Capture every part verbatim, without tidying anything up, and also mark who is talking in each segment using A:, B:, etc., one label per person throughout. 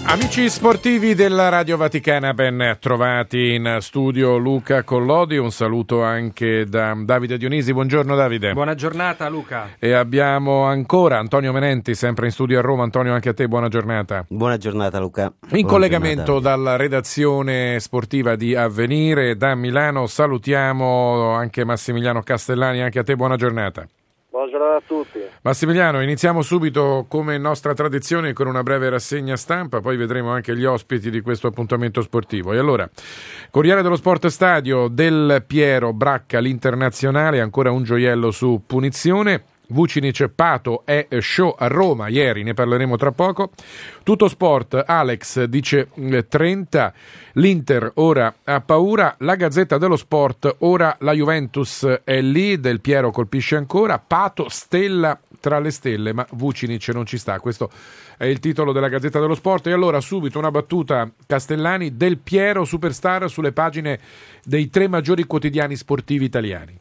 A: Amici sportivi della Radio Vaticana, ben trovati in studio Luca Collodi, un saluto anche da Davide Dionisi. Buongiorno Davide.
B: Buona giornata Luca.
A: E abbiamo ancora Antonio Menenti, sempre in studio a Roma. Antonio, anche a te buona giornata.
C: Buona giornata Luca.
A: In
C: buona
A: collegamento
C: giornata.
A: dalla redazione sportiva di Avvenire da Milano salutiamo anche Massimiliano Castellani, anche a te buona giornata.
D: Buona giornata a tutti.
A: Massimiliano, iniziamo subito come nostra tradizione con una breve rassegna stampa, poi vedremo anche gli ospiti di questo appuntamento sportivo. E allora, Corriere dello Sport Stadio, Del Piero bracca l'Internazionale, ancora un gioiello su punizione. Vucinic Pato è show a Roma ieri, ne parleremo tra poco. Tutto Sport, Alex dice trenta, l'Inter ora ha paura, la Gazzetta dello Sport, ora la Juventus è lì, Del Piero colpisce ancora, Pato stella tra le stelle, ma Vucinic non ci sta, questo è il titolo della Gazzetta dello Sport. E allora subito una battuta, Castellani, Del Piero superstar sulle pagine dei tre maggiori quotidiani sportivi italiani.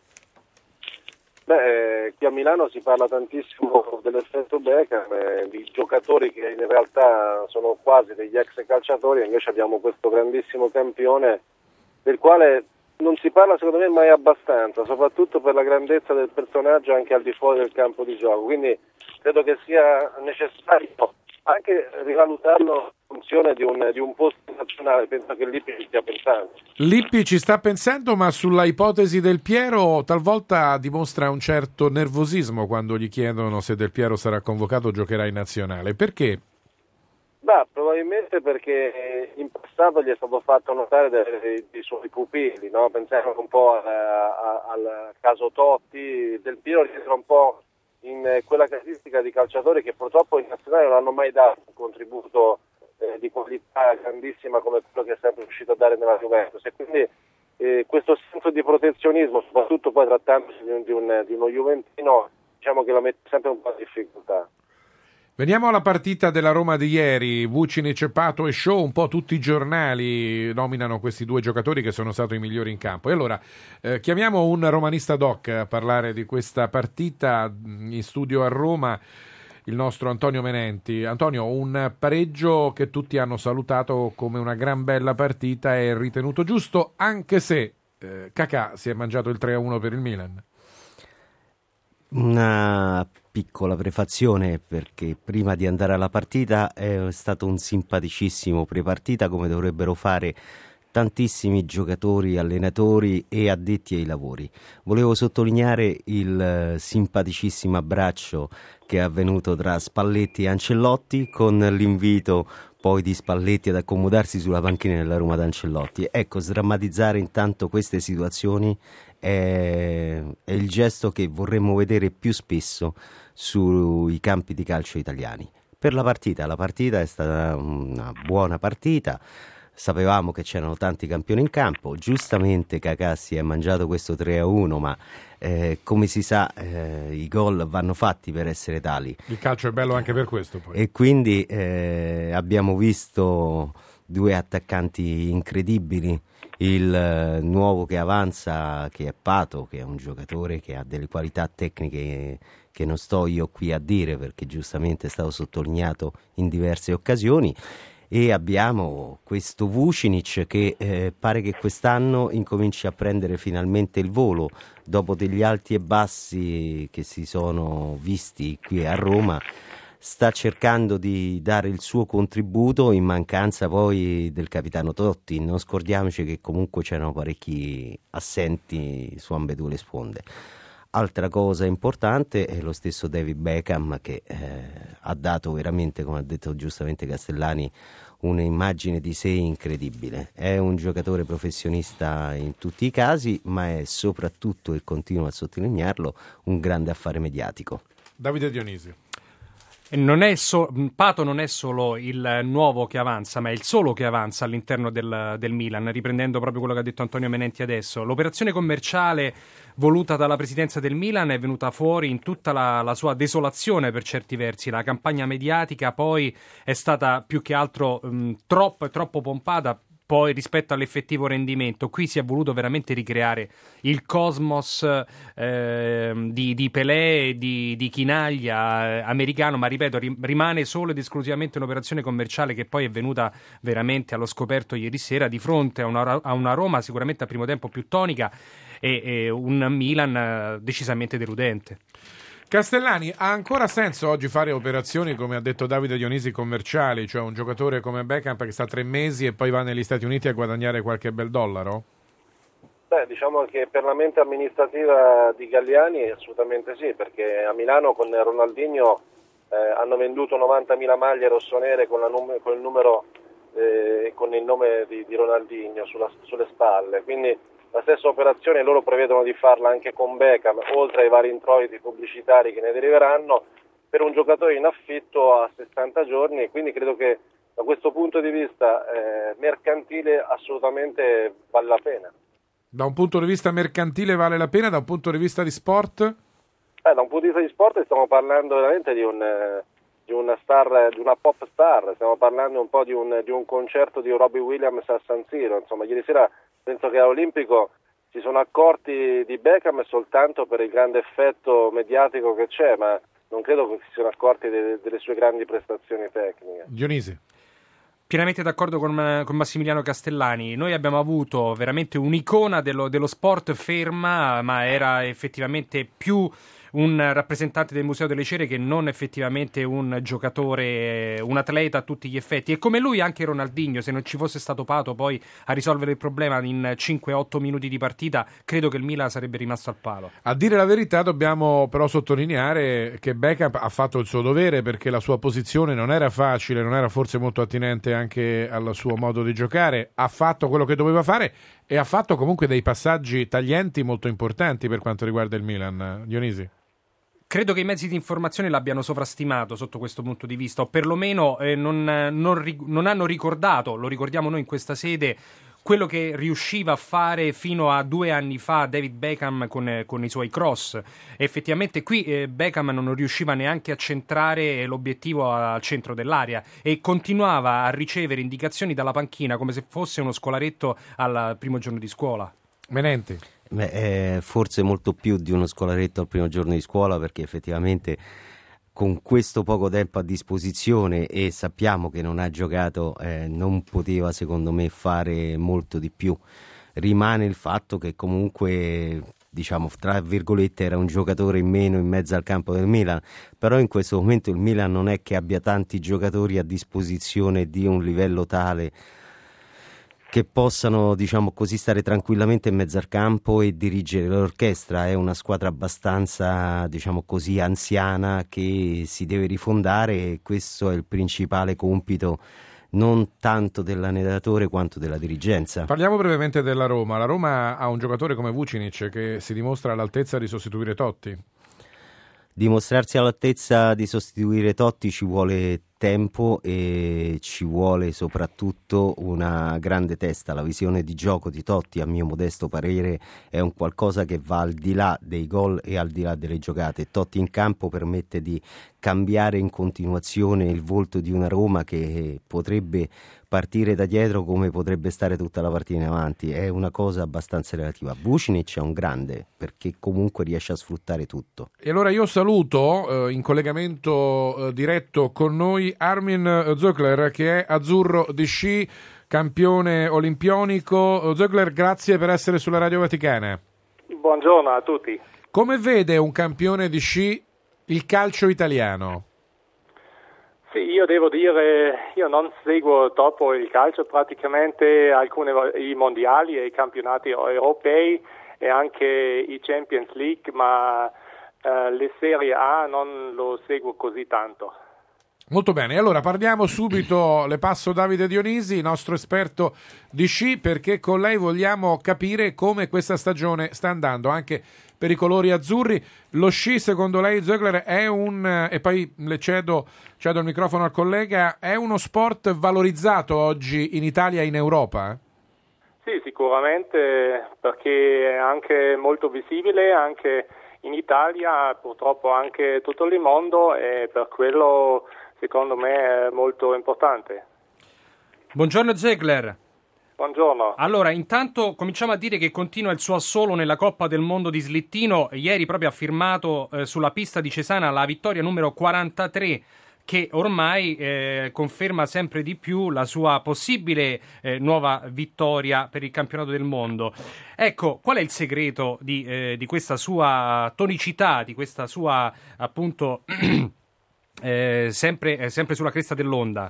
D: Beh, qui a Milano si parla tantissimo dell'effetto Beckham, eh, di giocatori che in realtà sono quasi degli ex calciatori, e invece abbiamo questo grandissimo campione del quale non si parla secondo me mai abbastanza, soprattutto per la grandezza del personaggio anche al di fuori del campo di gioco, quindi credo che sia necessario anche rivalutarlo in funzione di un, di un posto nazionale. Penso che Lippi ci stia pensando.
A: Lippi ci sta pensando, ma sulla ipotesi Del Piero talvolta dimostra un certo nervosismo quando gli chiedono se Del Piero sarà convocato o giocherà in nazionale. Perché?
D: Beh, probabilmente perché in passato gli è stato fatto notare dei, dei suoi pupilli, no? Pensiamo un po' al, al caso Totti. Del Piero rientra un po' in quella casistica di calciatori che purtroppo in nazionale non hanno mai dato un contributo eh, di qualità grandissima come quello che è sempre riuscito a dare nella Juventus, e quindi eh, questo senso di protezionismo, soprattutto poi trattandosi di, un, di, un, di uno juventino, diciamo che lo mette sempre un po' in difficoltà.
A: Veniamo alla partita della Roma di ieri. Vucinic, Pato e Show, un po' tutti i giornali nominano questi due giocatori che sono stati i migliori in campo. E allora eh, chiamiamo un romanista doc a parlare di questa partita. In studio a Roma il nostro Antonio Menenti. Antonio, un pareggio che tutti hanno salutato come una gran bella partita e ritenuto giusto, anche se eh, Kakà si è mangiato il tre a uno per il Milan.
C: Una piccola prefazione, perché prima di andare alla partita è stato un simpaticissimo prepartita, come dovrebbero fare tantissimi giocatori, allenatori e addetti ai lavori. Volevo sottolineare il simpaticissimo abbraccio che è avvenuto tra Spalletti e Ancelotti, con l'invito poi di Spalletti ad accomodarsi sulla panchina della Roma d'Ancelotti. Ecco, sdrammatizzare intanto queste situazioni è, è il gesto che vorremmo vedere più spesso sui campi di calcio italiani. Per la partita, la partita è stata una buona partita. Sapevamo che c'erano tanti campioni in campo, giustamente Kakà si è mangiato questo tre a uno, ma eh, come si sa eh, i gol vanno fatti per essere tali.
A: Il calcio è bello anche per questo poi.
C: E quindi eh, abbiamo visto due attaccanti incredibili, il eh, nuovo che avanza, che è Pato, che è un giocatore che ha delle qualità tecniche che non sto io qui a dire perché giustamente è stato sottolineato in diverse occasioni. E abbiamo questo Vucinic che eh, pare che quest'anno incominci a prendere finalmente il volo dopo degli alti e bassi che si sono visti qui a Roma. Sta cercando di dare il suo contributo in mancanza poi del capitano Totti. Non scordiamoci che comunque c'erano parecchi assenti su ambedue le sponde. Altra cosa importante è lo stesso David Beckham che eh, ha dato veramente, come ha detto giustamente Castellani, un'immagine di sé incredibile. È un giocatore professionista in tutti i casi, ma è soprattutto, e continuo a sottolinearlo, un grande affare mediatico.
A: Davide Dionisi.
B: Non è so- Pato non è solo il nuovo che avanza, ma è il solo che avanza all'interno del, del Milan, riprendendo proprio quello che ha detto Antonio Menenti adesso. L'operazione commerciale voluta dalla presidenza del Milan è venuta fuori in tutta la, la sua desolazione per certi versi. La campagna mediatica poi è stata più che altro mh, troppo, troppo pompata, poi rispetto all'effettivo rendimento. Qui si è voluto veramente ricreare il cosmos eh, di, di Pelé, di, di Chinaglia eh, americano, ma ripeto, ri, rimane solo ed esclusivamente un'operazione commerciale che poi è venuta veramente allo scoperto ieri sera di fronte a una, a una Roma sicuramente a primo tempo più tonica e, e un Milan eh, decisamente deludente.
A: Castellani, ha ancora senso oggi fare operazioni, come ha detto Davide Dionisi, commerciali, cioè un giocatore come Beckham che sta tre mesi e poi va negli Stati Uniti a guadagnare qualche bel dollaro?
D: Beh, diciamo che per la mente amministrativa di Galliani assolutamente sì, perché a Milano con Ronaldinho eh, hanno venduto novantamila maglie rossonere con, la num- con il numero e eh, con il nome di, di Ronaldinho sulla, sulle spalle, quindi la stessa operazione loro prevedono di farla anche con Beckham, oltre ai vari introiti pubblicitari che ne deriveranno, per un giocatore in affitto a sessanta giorni, quindi credo che da questo punto di vista eh, mercantile assolutamente vale la pena.
A: Da un punto di vista mercantile vale la pena, da un punto di vista di sport?
D: Eh, da un punto di vista di sport stiamo parlando veramente di un... Eh, di una star, di una pop star, stiamo parlando un po' di un, di un concerto di Robbie Williams a San Siro, insomma ieri sera penso che all'Olimpico si sono accorti di Beckham soltanto per il grande effetto mediatico che c'è, ma non credo che si siano accorti de, delle sue grandi prestazioni tecniche.
A: Dionisi.
B: Pienamente d'accordo con, con Massimiliano Castellani. Noi abbiamo avuto veramente un'icona dello, dello sport ferma, ma era effettivamente più un rappresentante del Museo delle Cere che non effettivamente un giocatore, un atleta a tutti gli effetti. E come lui anche Ronaldinho, se non ci fosse stato Pato poi a risolvere il problema in cinque otto minuti di partita, credo che il Milan sarebbe rimasto al palo.
A: A dire la verità dobbiamo però sottolineare che Beckham ha fatto il suo dovere, perché la sua posizione non era facile, non era forse molto attinente anche al suo modo di giocare, ha fatto quello che doveva fare e ha fatto comunque dei passaggi taglienti molto importanti per quanto riguarda il Milan. Dionisi?
B: Credo che i mezzi di informazione l'abbiano sovrastimato sotto questo punto di vista, o perlomeno eh, non, non, non hanno ricordato, lo ricordiamo noi in questa sede, quello che riusciva a fare fino a due anni fa David Beckham con, con i suoi cross. Effettivamente qui eh, Beckham non riusciva neanche a centrare l'obiettivo al centro dell'area e continuava a ricevere indicazioni dalla panchina come se fosse uno scolaretto al primo giorno di scuola.
A: Menenti.
C: Beh, eh, forse molto più di uno scolaretto al primo giorno di scuola, perché effettivamente con questo poco tempo a disposizione, e sappiamo che non ha giocato, eh, non poteva secondo me fare molto di più. Rimane il fatto che comunque, diciamo, tra virgolette, era un giocatore in meno in mezzo al campo del Milan, però in questo momento il Milan non è che abbia tanti giocatori a disposizione di un livello tale che possano, diciamo così, stare tranquillamente in mezzo al campo e dirigere l'orchestra. È una squadra abbastanza, diciamo così, anziana, che si deve rifondare, e questo è il principale compito non tanto dell'allenatore quanto della dirigenza.
A: Parliamo brevemente della Roma. La Roma ha un giocatore come Vucinic che si dimostra all'altezza di sostituire Totti.
C: Dimostrarsi all'altezza di sostituire Totti ci vuole tempo e ci vuole soprattutto una grande testa. La visione di gioco di Totti, a mio modesto parere, è un qualcosa che va al di là dei gol e al di là delle giocate. Totti in campo permette di cambiare in continuazione il volto di una Roma che potrebbe partire da dietro come potrebbe stare tutta la partita in avanti. È una cosa abbastanza relativa. Vucinic è un grande perché comunque riesce a sfruttare tutto.
A: E allora io saluto eh, in collegamento eh, diretto con noi Armin Zöckler, che è azzurro di sci, campione olimpionico. Zöckler, grazie per essere sulla Radio Vaticana.
E: Buongiorno a tutti.
A: Come vede un campione di sci il calcio italiano?
E: Sì, io devo dire, io non seguo troppo il calcio, praticamente alcuni i mondiali e i campionati europei e anche i Champions League, ma eh, le Serie A non lo seguo così tanto.
A: Molto bene, allora parliamo subito, le passo Davide Dionisi, nostro esperto di sci, perché con lei vogliamo capire come questa stagione sta andando anche per i colori azzurri. Lo sci, secondo lei, Zöckler, è un, e poi le cedo, cedo il microfono al collega, è uno sport valorizzato oggi in Italia e in Europa?
E: Sì, sicuramente, perché è anche molto visibile, anche in Italia, purtroppo anche tutto il mondo, e per quello secondo me è molto importante.
B: Buongiorno Zöckler.
E: Buongiorno.
B: Allora, intanto cominciamo a dire che continua il suo assolo nella Coppa del Mondo di slittino. Ieri proprio ha firmato eh, sulla pista di Cesana la vittoria numero quarantatré, che ormai eh, conferma sempre di più la sua possibile eh, nuova vittoria per il campionato del mondo. Ecco, qual è il segreto di, eh, di questa sua tonicità, di questa sua appunto eh, sempre, eh, sempre sulla cresta dell'onda?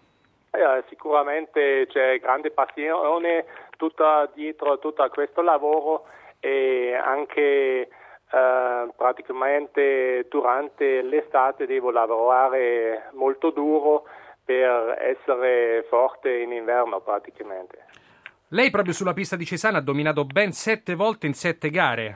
E: Eh, sicuramente c'è grande passione tutta dietro tutto questo lavoro e anche Uh, praticamente durante l'estate devo lavorare molto duro per essere forte in inverno praticamente.
B: Lei proprio sulla pista di Cesana ha dominato ben sette volte in sette gare.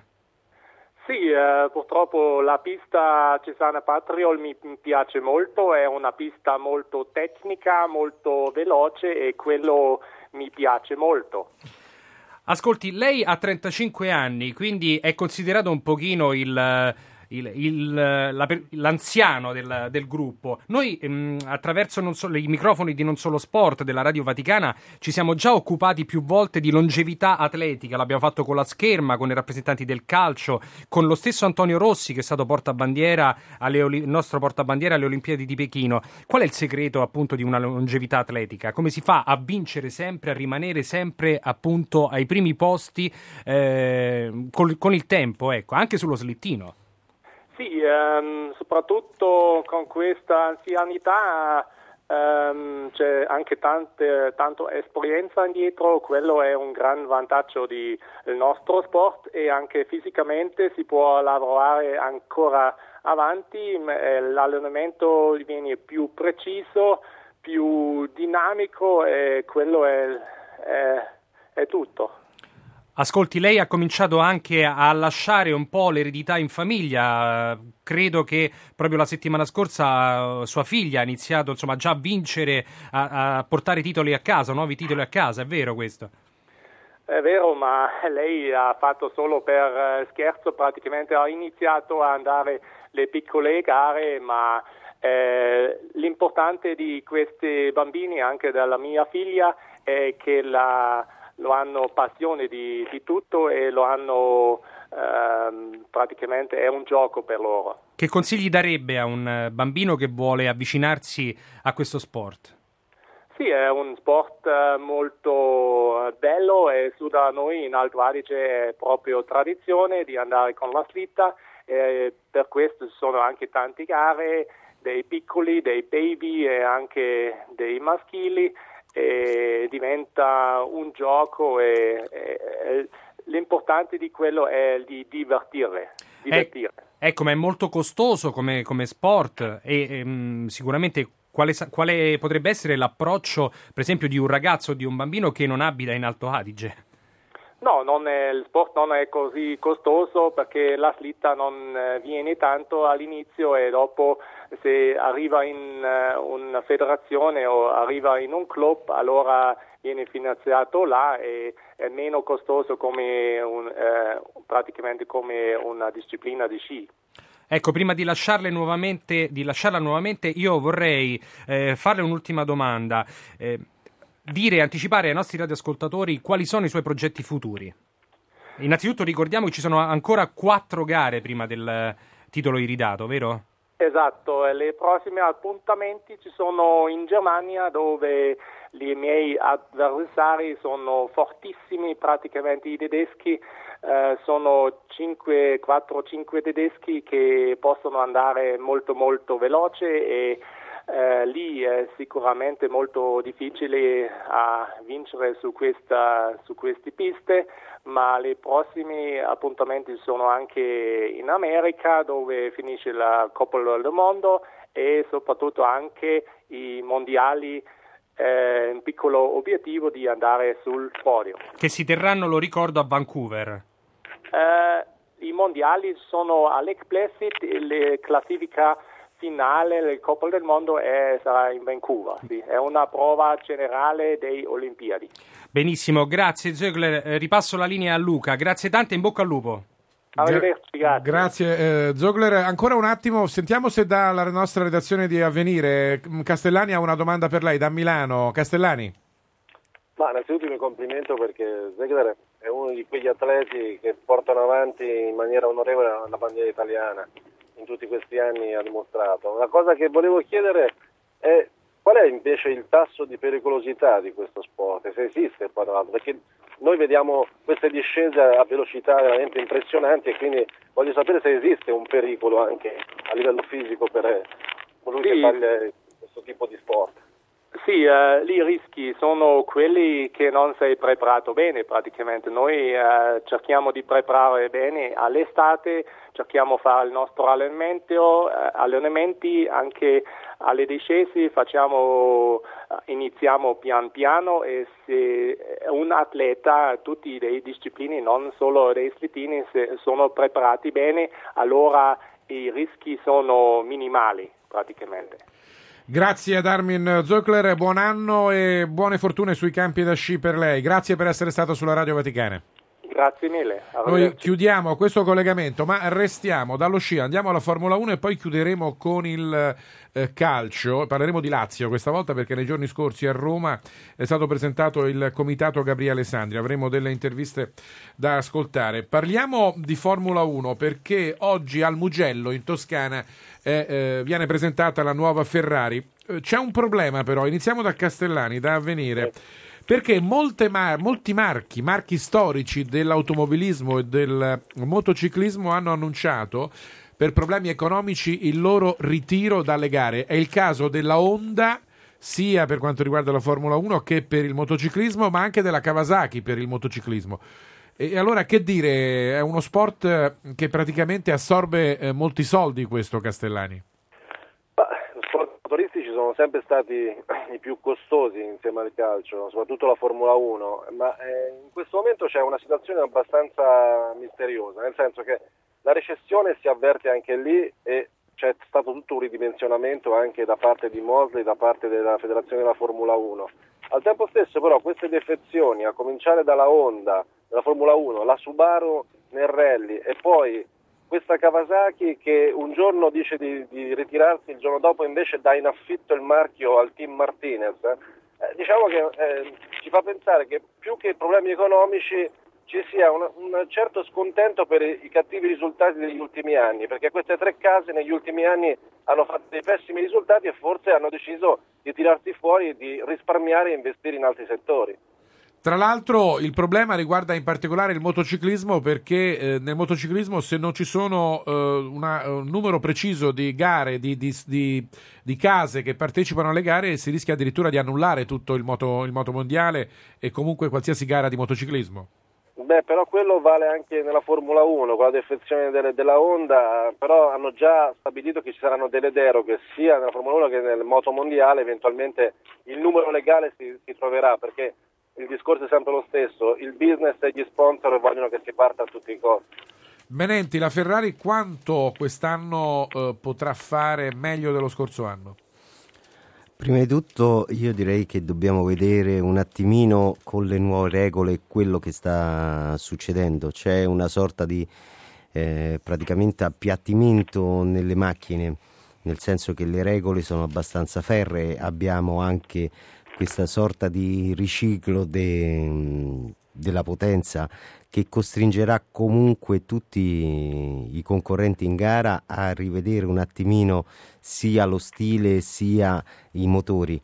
E: Sì, uh, purtroppo la pista Cesana Patriol mi piace molto, è una pista molto tecnica, molto veloce e quello mi piace molto.
B: Ascolti, lei ha trentacinque anni, quindi è considerato un pochino il, il, il, la, l'anziano del, del gruppo. Noi mh, attraverso non solo, i microfoni di Non Solo Sport della Radio Vaticana ci siamo già occupati più volte di longevità atletica, l'abbiamo fatto con la scherma, con i rappresentanti del calcio, con lo stesso Antonio Rossi che è stato portabandiera alle, il nostro portabandiera alle Olimpiadi di Pechino. Qual è il segreto appunto di una longevità atletica? Come si fa a vincere sempre, a rimanere sempre appunto ai primi posti eh, col, con il tempo, ecco, anche sullo slittino?
E: Sì, ehm, soprattutto con questa anzianità ehm, c'è anche tante, tanto esperienza indietro, quello è un gran vantaggio di, del nostro sport e anche fisicamente si può lavorare ancora avanti, l'allenamento diviene più preciso, più dinamico e quello è, è, è tutto.
B: Ascolti, lei ha cominciato anche a lasciare un po' l'eredità in famiglia. Credo che proprio la settimana scorsa sua figlia ha iniziato insomma già a vincere, a, a portare titoli a casa, nuovi titoli a casa, è vero questo?
E: È vero, ma lei ha fatto solo per scherzo, praticamente ha iniziato a andare le piccole gare, ma eh, l'importante di questi bambini, anche della mia figlia, è che la lo hanno passione di, di tutto e lo hanno ehm, praticamente è un gioco per loro.
B: Che consigli darebbe a un bambino che vuole avvicinarsi a questo sport?
E: Sì, è un sport molto bello e su da noi in Alto Adige è proprio tradizione di andare con la slitta e per questo ci sono anche tante gare, dei piccoli, dei baby e anche dei maschili. E diventa un gioco e, e l'importante di quello è di divertire. divertire.
B: Eh, ecco, ma è molto costoso come, come sport e ehm, sicuramente quale, quale potrebbe essere l'approccio, per esempio, di un ragazzo o di un bambino che non abita in Alto Adige?
E: No, non è, il sport non è così costoso perché la slitta non eh, viene tanto all'inizio e dopo se arriva in uh, una federazione o arriva in un club allora viene finanziato là e è meno costoso come un, eh, praticamente come una disciplina di sci.
B: Ecco, prima di lasciarle nuovamente, di lasciarla nuovamente, io vorrei eh, farle un'ultima domanda. Eh, dire, anticipare ai nostri radioascoltatori quali sono i suoi progetti futuri. Innanzitutto ricordiamo che ci sono ancora quattro gare prima del titolo iridato, vero?
E: Esatto, e le prossime appuntamenti ci sono in Germania dove i miei avversari sono fortissimi, praticamente i tedeschi, eh, sono cinque, quattro cinque tedeschi che possono andare molto molto veloce e Eh, lì è sicuramente molto difficile a vincere su questa su queste piste, ma i prossimi appuntamenti sono anche in America dove finisce la Coppa del Mondo e soprattutto anche i mondiali, eh, un piccolo obiettivo di andare sul podio.
B: Che si terranno, lo ricordo, a Vancouver.
E: Eh, I mondiali sono a Lake Placid, le classifica finale del Coppa del Mondo è, sarà in Vancouver, sì. È una prova generale dei Olimpiadi.
B: Benissimo, grazie Zögler, eh, ripasso la linea a Luca, grazie tante, in bocca al lupo.
E: Arrivederci, grazie.
A: Grazie eh, Zögler, ancora un attimo, sentiamo se dalla nostra redazione di Avvenire Castellani ha una domanda per lei da Milano. Castellani.
D: Ma innanzitutto un complimento perché Zegler è uno di quegli atleti che portano avanti in maniera onorevole la bandiera italiana, in tutti questi anni ha dimostrato. La cosa che volevo chiedere è qual è invece il tasso di pericolosità di questo sport, se esiste, perché noi vediamo queste discese a velocità veramente impressionanti e quindi voglio sapere se esiste un pericolo anche a livello fisico per colui sì. che fa questo tipo di sport.
E: Sì, uh, lì i rischi sono quelli che non sei preparato bene praticamente. Noi uh, cerchiamo di preparare bene all'estate, cerchiamo di fare il nostro allenamento, uh, allenamenti anche alle discese, facciamo, uh, iniziamo pian piano e se un atleta, tutti le discipline, non solo dei slittini, se sono preparati bene, allora i rischi sono minimali praticamente.
A: Grazie ad Armin Zöckler, buon anno e buone fortune sui campi da sci per lei. Grazie per essere stato sulla Radio Vaticana.
E: Grazie mille.
A: Noi chiudiamo questo collegamento, ma restiamo dallo sci, andiamo alla Formula uno e poi chiuderemo con il eh, calcio. Parleremo di Lazio questa volta perché nei giorni scorsi a Roma è stato presentato il comitato Gabriele Sandri. Avremo delle interviste da ascoltare. Parliamo di Formula uno perché oggi al Mugello in Toscana eh, eh, viene presentata la nuova Ferrari. Eh, c'è un problema però, iniziamo da Castellani, da Avvenire. Perché molte mar- molti marchi, marchi storici dell'automobilismo e del motociclismo hanno annunciato per problemi economici il loro ritiro dalle gare. È il caso della Honda, sia per quanto riguarda la Formula uno che per il motociclismo, ma anche della Kawasaki per il motociclismo. E allora che dire, è uno sport che praticamente assorbe eh, molti soldi questo, Castellani?
D: Motoristici sono sempre stati i più costosi insieme al calcio, soprattutto la Formula uno, ma eh, in questo momento c'è una situazione abbastanza misteriosa, nel senso che la recessione si avverte anche lì e c'è stato tutto un ridimensionamento anche da parte di Mosley, da parte della Federazione della Formula uno. Al tempo stesso però queste defezioni, a cominciare dalla Honda, della Formula uno, la Subaru nel rally e poi questa Kawasaki che un giorno dice di, di ritirarsi, il giorno dopo invece dà in affitto il marchio al team Martinez, eh, diciamo che eh, ci fa pensare che più che problemi economici ci sia un, un certo scontento per i, i cattivi risultati degli ultimi anni, perché queste tre case negli ultimi anni hanno fatto dei pessimi risultati e forse hanno deciso di tirarsi fuori, di risparmiare e investire in altri settori.
A: Tra l'altro il problema riguarda in particolare il motociclismo perché eh, nel motociclismo se non ci sono eh, una, un numero preciso di gare, di, di, di, di case che partecipano alle gare si rischia addirittura di annullare tutto il moto, il moto mondiale e comunque qualsiasi gara di motociclismo.
D: Beh, però quello vale anche nella Formula uno, con la defezione delle, della Honda, però hanno già stabilito che ci saranno delle deroghe sia nella Formula uno che nel moto mondiale, eventualmente il numero legale si, si troverà perché il discorso è sempre lo stesso, il business e gli sponsor vogliono che si parta a tutti i costi.
A: Menenti, la Ferrari quanto quest'anno eh, potrà fare meglio dello scorso anno?
C: Prima di tutto io direi che dobbiamo vedere un attimino con le nuove regole quello che sta succedendo. C'è una sorta di eh, praticamente appiattimento nelle macchine, nel senso che le regole sono abbastanza ferree, abbiamo anche questa sorta di riciclo de, della potenza che costringerà comunque tutti i concorrenti in gara a rivedere un attimino sia lo stile sia i motori.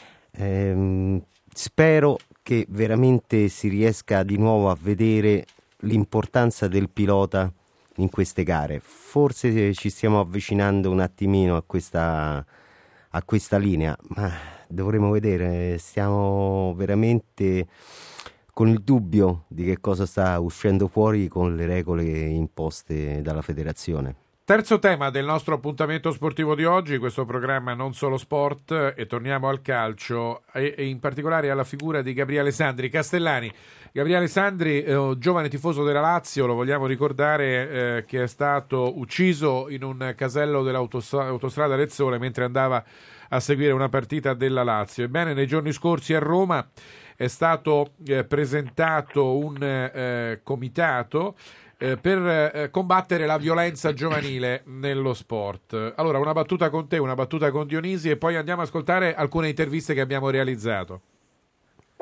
C: Ehm, spero che veramente si riesca di nuovo a vedere l'importanza del pilota in queste gare. Forse ci stiamo avvicinando un attimino a questa, a questa linea, ma dovremo vedere, stiamo veramente con il dubbio di che cosa sta uscendo fuori con le regole imposte dalla federazione.
A: Terzo tema del nostro appuntamento sportivo di oggi, questo programma Non Solo Sport, e torniamo al calcio e, e in particolare alla figura di Gabriele Sandri. Castellani, Gabriele Sandri, eh, giovane tifoso della Lazio, lo vogliamo ricordare eh, che è stato ucciso in un casello dell'autostrada del Sole mentre andava a seguire una partita della Lazio. Ebbene, nei giorni scorsi a Roma è stato eh, presentato un eh, comitato eh, per eh, combattere la violenza giovanile nello sport. Allora, una battuta con te, una battuta con Dionisi e poi andiamo ad ascoltare alcune interviste che abbiamo realizzato.
D: Ma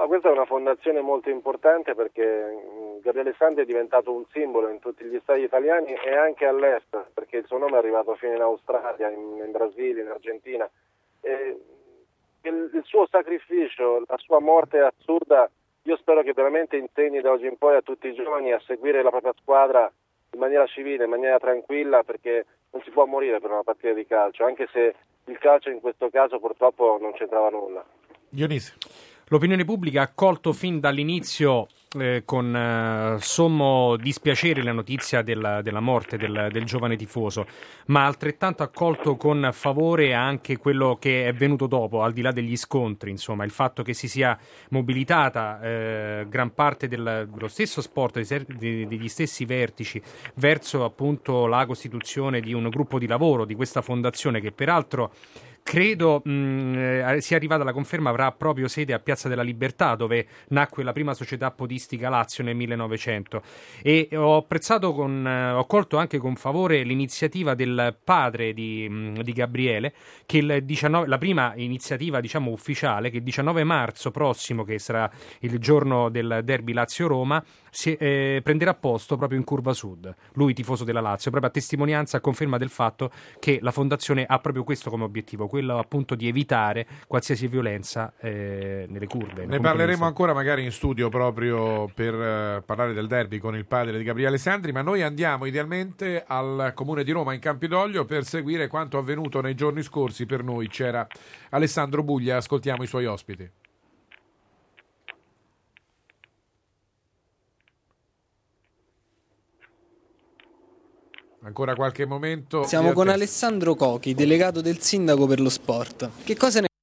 D: Ma questa è una fondazione molto importante perché Gabriele Sandri è diventato un simbolo in tutti gli stadi italiani e anche all'estero, perché il suo nome è arrivato fino in Australia, in, in Brasile, in Argentina. E il, il suo sacrificio, la sua morte assurda, io spero che veramente insegni da oggi in poi a tutti i giovani a seguire la propria squadra in maniera civile, in maniera tranquilla, perché non si può morire per una partita di calcio, anche se il calcio in questo caso purtroppo non c'entrava nulla.
A: Dionisio.
B: L'opinione pubblica ha accolto fin dall'inizio eh, con eh, sommo dispiacere la notizia della, della morte del, del giovane tifoso, ma altrettanto ha accolto con favore anche quello che è venuto dopo, al di là degli scontri, insomma, il fatto che si sia mobilitata eh, gran parte del, dello stesso sport, dei, degli stessi vertici, verso appunto la costituzione di un gruppo di lavoro di questa fondazione che peraltro credo mh, sia arrivata la conferma, avrà proprio sede a Piazza della Libertà, dove nacque la prima società podistica Lazio nel millenovecento, e ho apprezzato con, ho colto anche con favore l'iniziativa del padre di, mh, di Gabriele, che il diciannove, la prima iniziativa diciamo ufficiale, che il diciannove marzo prossimo, che sarà il giorno del derby Lazio-Roma, si, eh, prenderà posto proprio in Curva Sud, lui tifoso della Lazio, proprio a testimonianza, a conferma del fatto che la fondazione ha proprio questo come obiettivo, quello appunto di evitare qualsiasi violenza eh, nelle curve.
A: Ne parleremo ancora magari in studio proprio per uh, parlare del derby con il padre di Gabriele Sandri, ma noi andiamo idealmente al Comune di Roma in Campidoglio per seguire quanto avvenuto nei giorni scorsi. Per noi c'era Alessandro Buglia, ascoltiamo i suoi ospiti. Ancora qualche momento.
F: Siamo con Alessandro Cochi, delegato del sindaco per lo sport. Che cosa ne...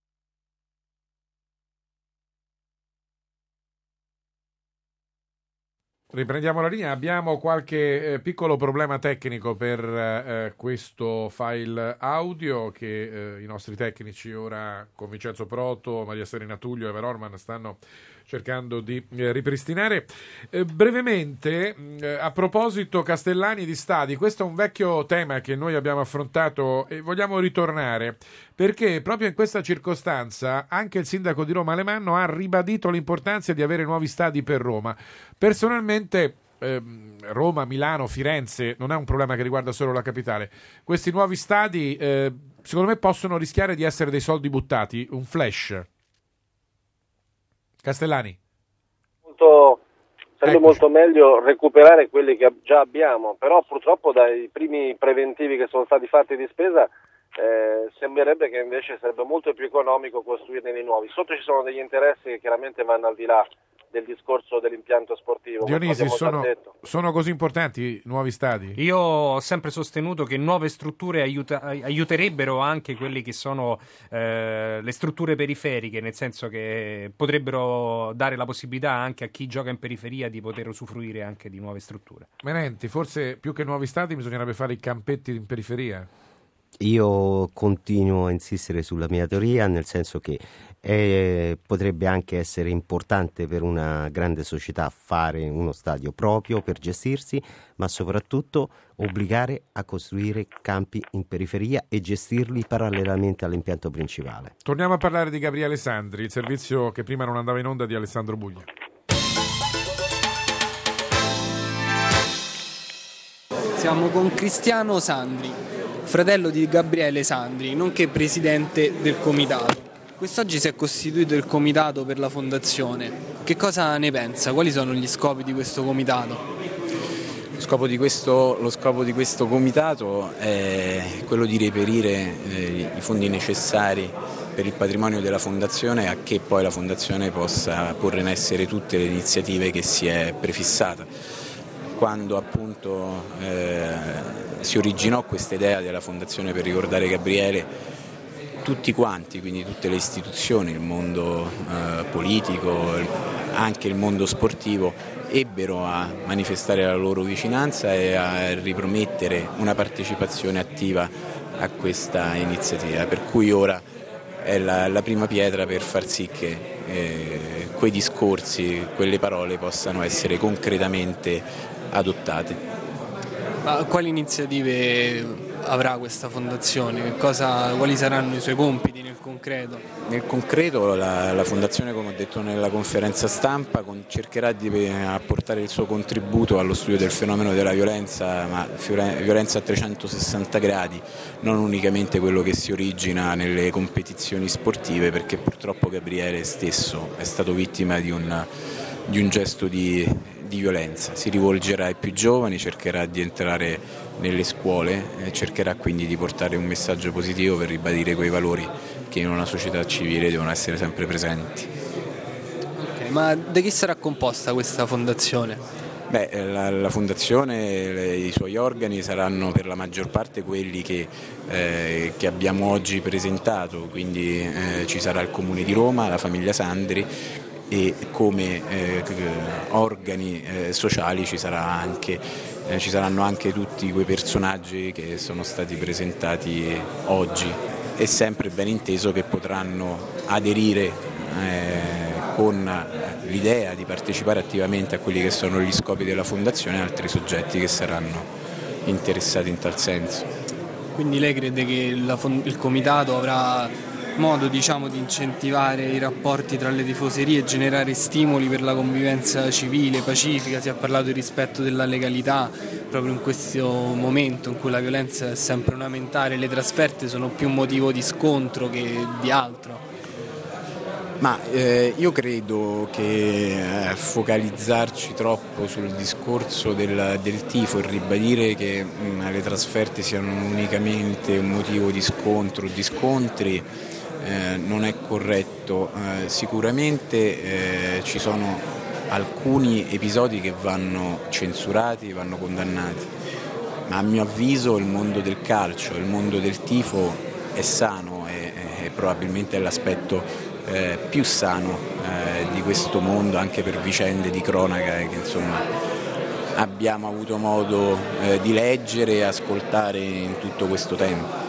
A: Riprendiamo la linea, abbiamo qualche eh, piccolo problema tecnico per eh, questo file audio che eh, i nostri tecnici ora con Vincenzo Proto, Maria Serena Tullio e Ever Orman stanno cercando di eh, ripristinare. Eh, brevemente, eh, a proposito Castellani di stadi, questo è un vecchio tema che noi abbiamo affrontato e vogliamo ritornare, perché proprio in questa circostanza anche il sindaco di Roma Alemanno ha ribadito l'importanza di avere nuovi stadi per Roma. Personalmente ehm, Roma, Milano, Firenze non è un problema che riguarda solo la capitale. Questi nuovi stadi eh, secondo me possono rischiare di essere dei soldi buttati, un flash. Castellani.
D: Molto, sarebbe
A: Eccoci.
D: molto meglio recuperare quelli che già abbiamo, però purtroppo dai primi preventivi che sono stati fatti di spesa eh, sembrerebbe che invece sarebbe molto più economico costruirne di nuovi. Sotto ci sono degli interessi che chiaramente vanno al di là del discorso dell'impianto sportivo.
A: Dionisi, sono, sono così importanti nuovi stadi?
B: Io ho sempre sostenuto che nuove strutture aiuta, aiuterebbero anche quelli che sono eh, le strutture periferiche, nel senso che potrebbero dare la possibilità anche a chi gioca in periferia di poter usufruire anche di nuove strutture.
A: Menenti, forse più che nuovi stadi bisognerebbe fare i campetti in periferia?
C: Io continuo a insistere sulla mia teoria, nel senso che eh, potrebbe anche essere importante per una grande società fare uno stadio proprio per gestirsi, ma soprattutto obbligare a costruire campi in periferia e gestirli parallelamente all'impianto principale.
A: Torniamo a parlare di Gabriele Sandri, il servizio che prima non andava in onda di Alessandro Buglia.
F: Siamo con Cristiano Sandri, fratello di Gabriele Sandri, nonché presidente del comitato. Quest'oggi si è costituito il comitato per la fondazione. Che cosa ne pensa? Quali sono gli scopi di questo comitato?
G: Lo scopo di questo, lo scopo di questo comitato è quello di reperire eh, i fondi necessari per il patrimonio della fondazione, a che poi la fondazione possa porre in essere tutte le iniziative che si è prefissata. Quando appunto eh, si originò questa idea della fondazione per ricordare Gabriele, tutti quanti, quindi tutte le istituzioni, il mondo eh, politico, anche il mondo sportivo, ebbero a manifestare la loro vicinanza e a ripromettere una partecipazione attiva a questa iniziativa, per cui ora è la, la prima pietra per far sì che eh, quei discorsi, quelle parole possano essere concretamente adottate.
F: Ma quali iniziative avrà questa fondazione? Che cosa, quali saranno i suoi compiti nel concreto?
G: Nel concreto la, la Fondazione, come ho detto nella conferenza stampa, con, cercherà di apportare il suo contributo allo studio del fenomeno della violenza, ma violenza a trecentosessanta gradi, non unicamente quello che si origina nelle competizioni sportive, perché purtroppo Gabriele stesso è stato vittima di un, di un gesto di, di violenza. Si rivolgerà ai più giovani, cercherà di entrare nelle scuole e cercherà quindi di portare un messaggio positivo per ribadire quei valori che in una società civile devono essere sempre presenti.
F: Okay, ma da chi sarà composta questa fondazione?
G: Beh, la, la fondazione, le, i suoi organi saranno per la maggior parte quelli che, eh, che abbiamo oggi presentato, quindi eh, ci sarà il Comune di Roma, la famiglia Sandri, e come eh, organi eh, sociali ci, sarà anche, eh, ci saranno anche tutti quei personaggi che sono stati presentati oggi, e sempre ben inteso che potranno aderire eh, con l'idea di partecipare attivamente a quelli che sono gli scopi della Fondazione e altri soggetti che saranno interessati in tal senso.
F: Quindi lei crede che la, il Comitato avrà modo, diciamo, di incentivare i rapporti tra le tifoserie e generare stimoli per la convivenza civile, pacifica? Si è parlato di rispetto della legalità proprio in questo momento in cui la violenza è sempre un aumentare, le trasferte sono più motivo di scontro che di altro.
G: Ma eh, io credo che eh, focalizzarci troppo sul discorso del, del tifo e ribadire che mh, le trasferte siano unicamente un motivo di scontro, di scontri, eh, non è corretto. Eh, sicuramente eh, ci sono alcuni episodi che vanno censurati, vanno condannati, ma a mio avviso il mondo del calcio, il mondo del tifo è sano e, e probabilmente è l'aspetto Eh, più sano eh, di questo mondo, anche per vicende di cronaca che insomma abbiamo avuto modo eh, di leggere e ascoltare in tutto questo tempo.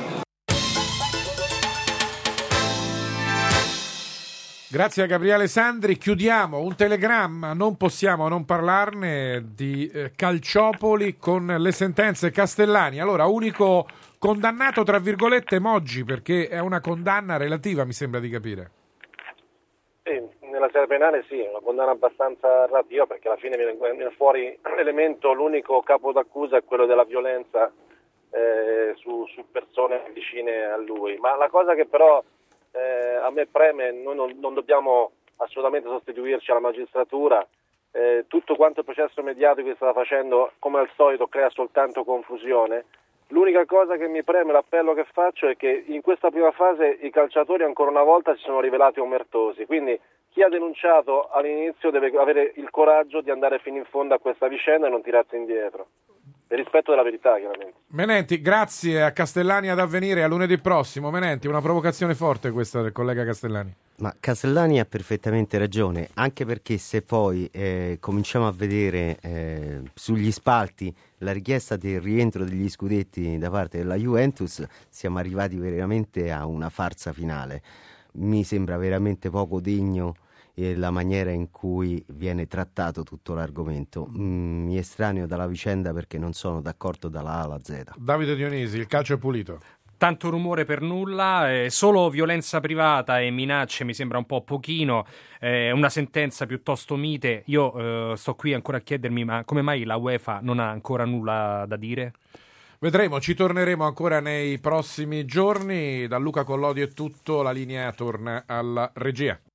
A: Grazie a Gabriele Sandri. Chiudiamo un telegramma, non possiamo non parlarne di eh, Calciopoli con le sentenze Castellani. Allora, unico condannato tra virgolette Moggi, perché è una condanna relativa, mi sembra di capire.
D: Sì, nella serie penale sì, una condanna abbastanza relativa, perché alla fine viene, viene fuori l'elemento, l'unico capo d'accusa è quello della violenza eh, su, su persone vicine a lui. Ma la cosa che però eh, a me preme, noi non, non dobbiamo assolutamente sostituirci alla magistratura, eh, tutto quanto il processo mediatico che sta facendo, come al solito, crea soltanto confusione. L'unica cosa che mi preme, l'appello che faccio, è che in questa prima fase i calciatori ancora una volta si sono rivelati omertosi, quindi chi ha denunciato all'inizio deve avere il coraggio di andare fino in fondo a questa vicenda e non tirarsi indietro, per rispetto della verità, chiaramente.
A: Menenti, grazie a Castellani ad Avvenire, a lunedì prossimo. Menenti, una provocazione forte questa del collega Castellani.
C: Ma Castellani ha perfettamente ragione, anche perché se poi eh, cominciamo a vedere eh, sugli spalti la richiesta del rientro degli scudetti da parte della Juventus, siamo arrivati veramente a una farsa finale. Mi sembra veramente poco degno eh, la maniera in cui viene trattato tutto l'argomento. Mm, mi estraneo dalla vicenda perché non sono d'accordo dalla A alla Z.
A: Davide Dionisi, il calcio è pulito.
B: Tanto rumore per nulla, eh, solo violenza privata e minacce mi sembra un po' pochino, eh, una sentenza piuttosto mite. Io eh, sto qui ancora a chiedermi, ma come mai la UEFA non ha ancora nulla da dire?
A: Vedremo, ci torneremo ancora nei prossimi giorni. Da Luca Collodi è tutto, la linea torna alla regia.